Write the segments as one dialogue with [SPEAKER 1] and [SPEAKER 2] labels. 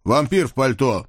[SPEAKER 1] вампир в пальто?»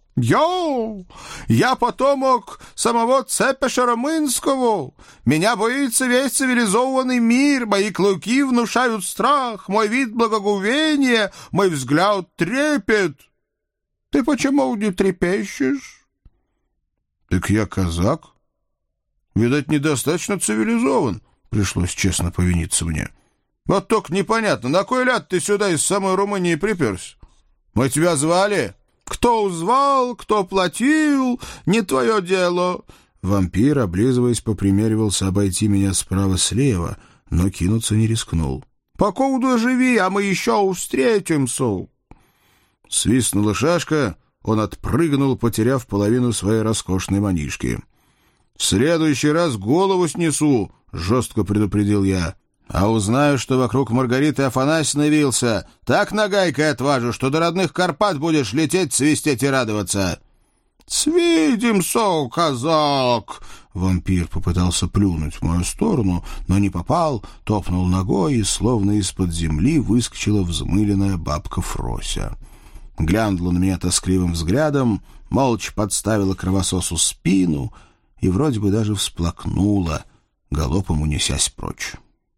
[SPEAKER 1] Я потомок самого Цепеша Ромынского. Меня боится весь цивилизованный мир. Мои клыки внушают страх, мой вид благоговение, мой взгляд трепет. Ты почему не трепещешь?» «Так я казак. Видать, недостаточно цивилизован. Пришлось честно повиниться мне. Вот только непонятно, на кой ляд ты сюда из самой Румынии приперся? Мы тебя звали?» «Кто узвал, кто платил, не твое дело». Вампир, облизываясь, попримеривался обойти меня справа-слева, но кинуться не рискнул. «Покуда живи, а мы еще встретимся». Свистнула шашка, он отпрыгнул, потеряв половину своей роскошной манишки. «В следующий раз голову снесу», — жестко предупредил я. «А узнаю, что вокруг Маргариты Афанась навился, так нагайкой отважу, что до родных Карпат будешь лететь, свистеть и радоваться». «Свидимся, казак!» Вампир попытался плюнуть в мою сторону, но не попал, топнул ногой, и словно из-под земли выскочила взмыленная бабка Фрося. Глянула на меня тоскливым взглядом, молча подставила кровососу спину и вроде бы даже всплакнула, галопом унесясь прочь.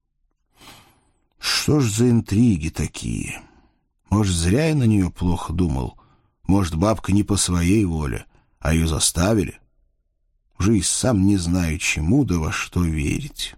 [SPEAKER 1] Что ж за интриги такие? Может, зря я на нее плохо думал? Может, бабка не по своей воле, а ее заставили? Уже и сам не знаю, чему да во что верить.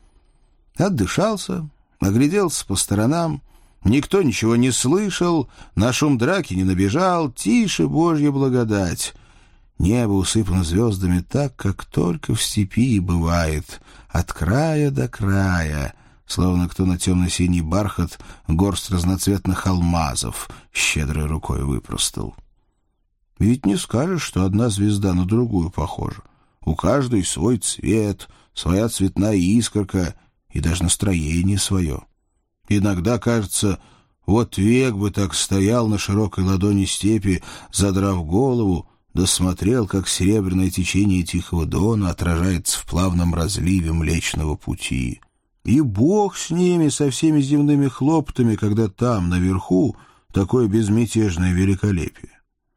[SPEAKER 1] Отдышался, огляделся по сторонам. Никто ничего не слышал, на шум драки не набежал. Тише, Божья благодать. Небо усыпано звездами так, как только в степи и бывает, от края до края, словно кто на темно-синий бархат горсть разноцветных алмазов щедрой рукой выпростал. Ведь не скажешь, что одна звезда на другую похожа. У каждой свой цвет, своя цветная искорка и даже настроение свое. Иногда кажется, вот век бы так стоял на широкой ладони степи, задрав голову, да смотрел, как серебряное течение Тихого Дона отражается в плавном разливе Млечного Пути. И Бог с ними, со всеми земными хлопотами, когда там, наверху, такое безмятежное великолепие.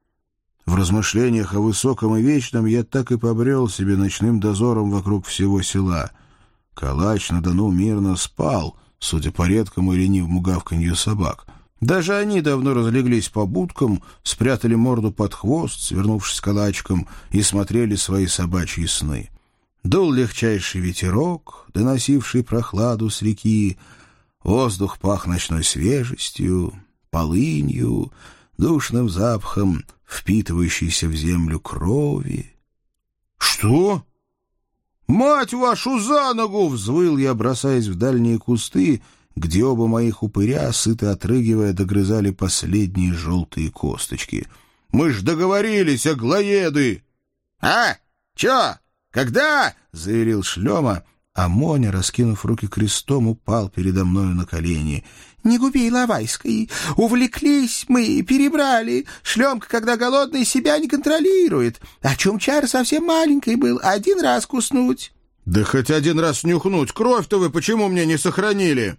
[SPEAKER 1] В размышлениях о высоком и вечном я так и побрел себе ночным дозором вокруг всего села. Калач на Дону мирно спал, судя по редкому и ленивому гавканью собак. Даже они давно разлеглись по будкам, спрятали морду под хвост, свернувшись калачком, и смотрели свои собачьи сны. Дул легчайший ветерок, доносивший прохладу с реки. Воздух пах ночной свежестью, полынью, душным запахом впитывающейся в землю крови. «Что? Мать вашу за ногу!» — взвыл я, бросаясь в дальние кусты, где оба моих упыря, сыто отрыгивая, догрызали последние желтые косточки. «Мы ж договорились, аглоеды!» «А? Чё? Когда?» — заверил Шлема, а Моня, раскинув руки крестом, упал передо мною на колени. «Не губи, Иловайской, увлеклись мы, перебрали. Шлемка, когда голодный, себя не контролирует. А Чумчар совсем маленький был, один раз куснуть». «Да хоть один раз нюхнуть. Кровь-то вы почему мне не сохранили?»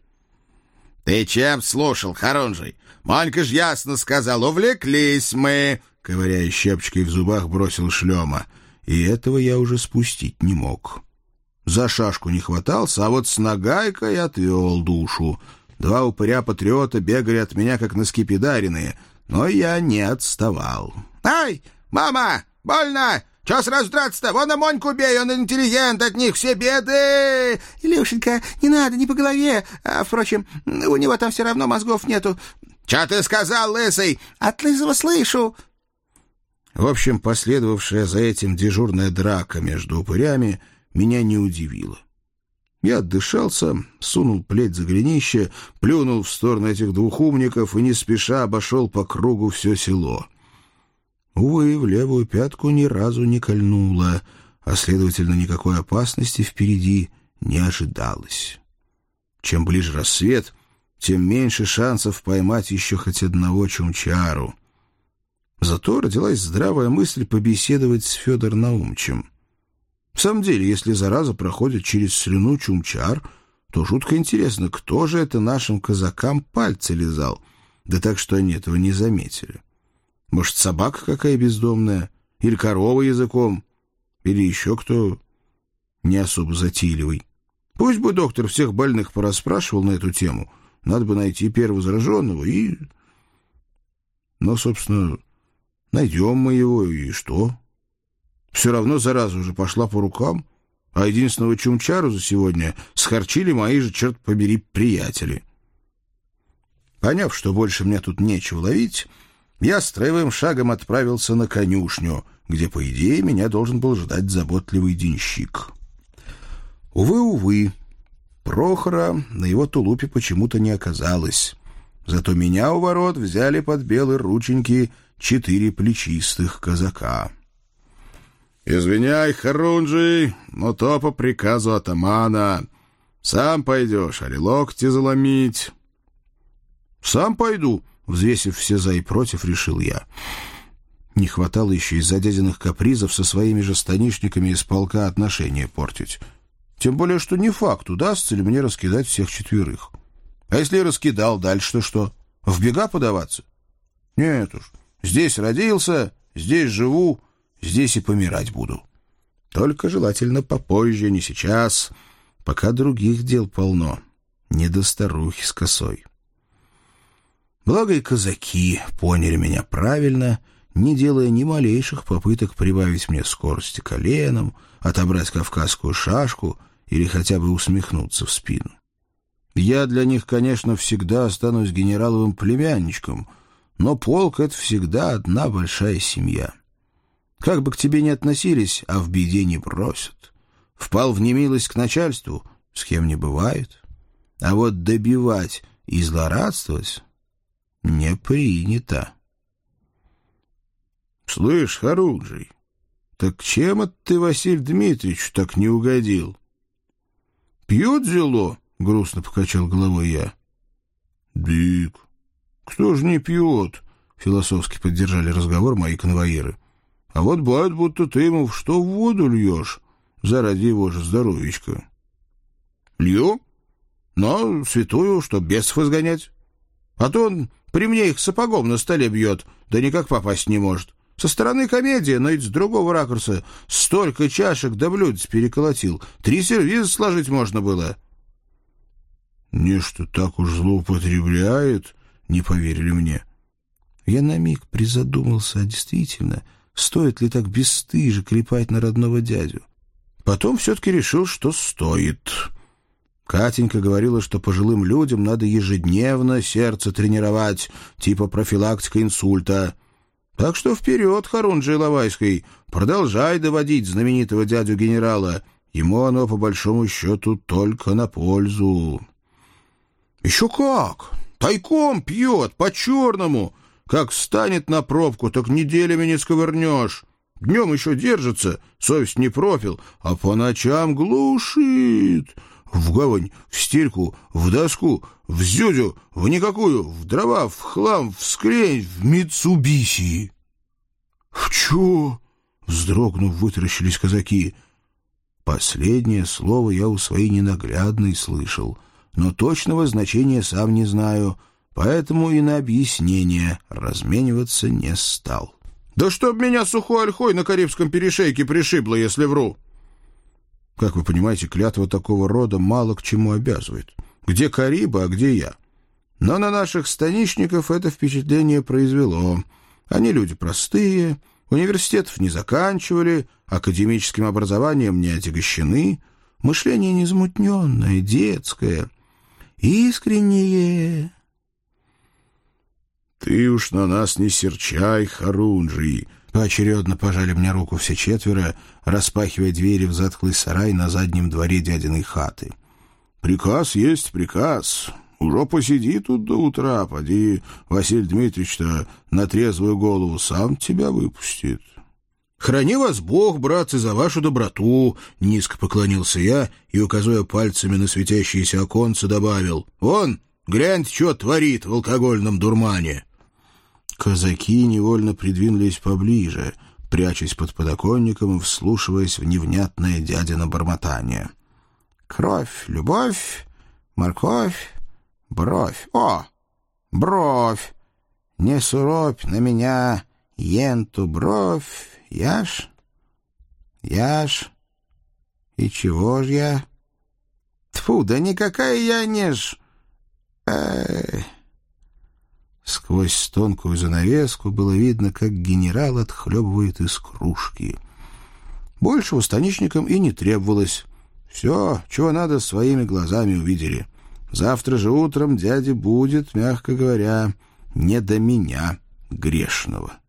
[SPEAKER 1] «Ты чем слушал, Хорунжий? Монька ж ясно сказал, увлеклись мы», — ковыряя щепочкой в зубах, бросил Шлема. И этого я уже спустить не мог. За шашку не хватался, а вот с нагайкой отвел душу. Два упыря-патриота бегали от меня, как наскепидаренные, но я не отставал. «Ай, мама, больно! Чё сразу драться-то? Вон на Моньку бей, он интеллигент, от них все беды!» «Илюшенька, не надо, не по голове. А, впрочем, у него там все равно мозгов нету». «Чё ты сказал, лысый?» «От лысого слышу». В общем, последовавшая за этим дежурная драка между упырями меня не удивила. Я отдышался, сунул плеть за голенище, плюнул в сторону этих двух умников и не спеша обошел по кругу все село. Увы, в левую пятку ни разу не кольнуло, а, следовательно, никакой опасности впереди не ожидалось. Чем ближе рассвет, тем меньше шансов поймать еще хоть одного чумчару. Зато родилась здравая мысль побеседовать с Федором Наумычем. В самом деле, если зараза проходит через слюну чумчар, то жутко интересно, кто же это нашим казакам пальцы лизал, да так, что они этого не заметили. Может, собака какая бездомная? Или корова языком? Или еще кто не особо затейливый? Пусть бы доктор всех больных порасспрашивал на эту тему. Надо бы найти первого зараженного и... Но, собственно, найдем мы его, и что? Все равно зараза уже пошла по рукам, а единственного чумчару за сегодня схорчили мои же, черт побери, приятели. Поняв, что больше мне тут нечего ловить, я строевым шагом отправился на конюшню, где, по идее, меня должен был ждать заботливый денщик. Увы, Прохора на его тулупе почему-то не оказалось. Зато меня у ворот взяли под белые рученьки 4 плечистых казака. «Извиняй, Хорунжий, но то по приказу атамана. Сам пойдешь, али локти заломить?» «Сам пойду», — взвесив все за и против, решил я. Не хватало еще из-за дядиных капризов со своими же станишниками из полка отношения портить. Тем более, что не факт, удастся ли мне раскидать всех 4. А если и раскидал, дальше-то что? В бега подаваться? Нет уж. Здесь родился, здесь живу, здесь и помирать буду. Только желательно попозже, не сейчас, пока других дел полно. Не до старухи с косой. Благо и казаки поняли меня правильно, не делая ни малейших попыток прибавить мне скорости коленом, отобрать кавказскую шашку или хотя бы усмехнуться в спину. Я для них, конечно, всегда останусь генераловым племянничком, но полк — это всегда одна большая семья. Как бы к тебе ни относились, а в беде не бросят. Впал в немилость к начальству, с кем не бывает. А вот добивать и злорадствовать не принято. «Слышь, Хорунжий, так чем это ты Василию Дмитриевичу так не угодил?» «Пьет зело?» — грустно покачал головой я. «Дик, кто ж не пьет?» — философски поддержали разговор мои конвоиры. «А вот бывает, будто ты ему что в воду льешь, заради его же здоровичка». «Лью? Но святую, чтоб бесов изгонять. А то он при мне их сапогом на столе бьет, да никак попасть не может. Со стороны комедия, но ведь с другого ракурса столько чашек да блюдец переколотил. 3 сервиза сложить можно было». «Нечто так уж злоупотребляет», — не поверили мне. Я на миг призадумался, а действительно, стоит ли так бесстыже клепать на родного дядю. Потом все-таки решил, что стоит. Катенька говорила, что пожилым людям надо ежедневно сердце тренировать, типа профилактика инсульта. Так что вперед, Хорунжий Иловайский, продолжай доводить знаменитого дядю-генерала. Ему оно, по большому счету, только на пользу. «Еще как! Тайком пьет, по-черному. Как встанет на пробку, так неделями не сковырнешь. Днем еще держится, совесть не пропил, а по ночам глушит. В гавань, в стельку, в доску, в зюдю, в никакую, в дрова, в хлам, в скрень, в Митсубиси». «В чё?» — вздрогнув, вытаращились казаки. Последнее слово я у своей ненаглядной слышал, но точного значения сам не знаю, поэтому и на объяснение размениваться не стал. «Да чтоб меня сухой ольхой на Карибском перешейке пришибло, если вру!» Как вы понимаете, клятва такого рода мало к чему обязывает. Где Карибы, а где я? Но на наших станичников это впечатление произвело. Они люди простые, университетов не заканчивали, академическим образованием не отягощены, мышление незамутненное, детское, искреннее. «Ты уж на нас не серчай, Хорунжий!» Поочередно пожали мне руку все 4, распахивая двери в затхлый сарай на заднем дворе дядиной хаты. «Приказ есть приказ. Уже посиди тут до утра, поди, Василий Дмитриевич-то на трезвую голову сам тебя выпустит». «Храни вас Бог, братцы, за вашу доброту!» — низко поклонился я и, указывая пальцами на светящиеся оконца, добавил: «Вон, гляньте, что творит в алкогольном дурмане!» Казаки невольно придвинулись поближе, прячась под подоконником и вслушиваясь в невнятное дядино бормотание. «Кровь, любовь, морковь, бровь. О, бровь! Не суробь на меня, енту бровь, яж. И чего ж я? Тьфу, да никакая я не ж... Сквозь тонкую занавеску было видно, как генерал отхлебывает из кружки. Большего станичникам и не требовалось. Все, чего надо, своими глазами увидели. Завтра же утром дяде будет, мягко говоря, не до меня, грешного.